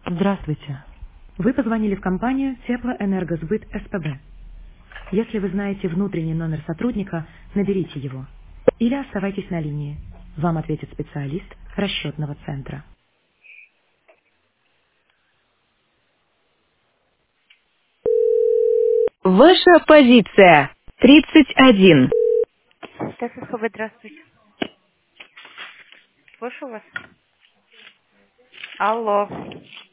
Здравствуйте. Вы позвонили в компанию Теплоэнергосбыт СПБ. Если вы знаете внутренний номер сотрудника, наберите его. Или оставайтесь на линии. Вам ответит специалист расчетного центра. Ваша позиция 31. ТСХБ, здравствуйте. Слышу вас. Алло.